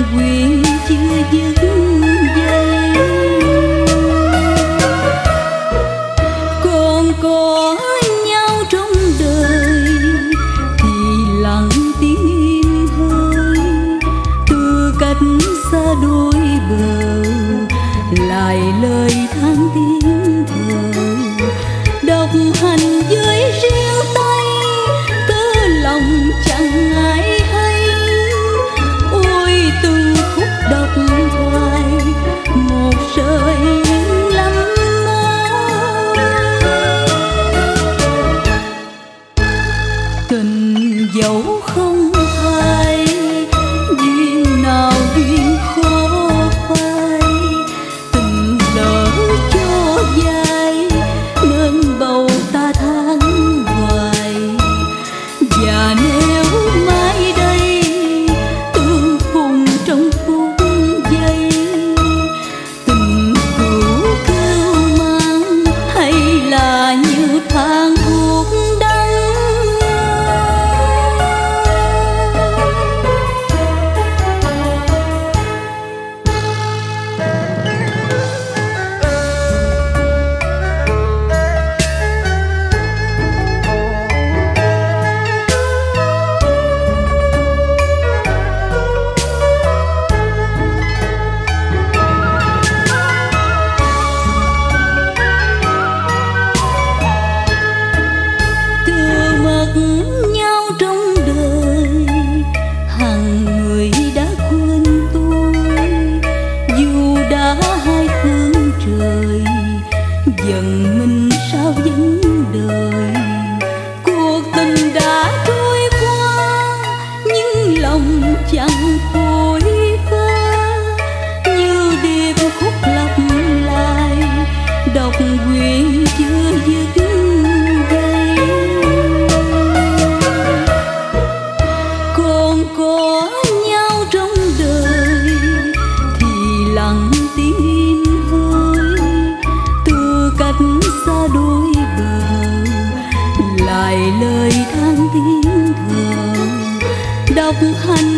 quyền chưa dứt dây. Còn có nhau trong đời thì lặng tiếng im hơi, từ cách xa đôi bờ lại lời than tiếng thở. Độc hành với riêng tay, tớ lòng chẳng ai hay. Ôi từng khúc độc thoại, một sợi nhưng lắm mối. Tình dẫu không hay, duyên nào duyên khó phai. Tình lỡ cho dài, nên bầu ta than hoài. Và nếu mai đây tương phùng trong phút giây, tình cũ kêu mang hay là như than thuốc đắng. Nhau trong đời, hàng người đã quên tôi. Dù đã hai phương trời, dần mình sao vẫn đời. Cuộc tình đã trôi qua, nhưng lòng chẳng phôi pha. Như điệp khúc lặp lại, độc quyền chưa dứt dây. Còn có nhau trong đời thì lặng tiếng im hơi, từ cách xa đôi bờ lại lời than tiếng thở. Độc hành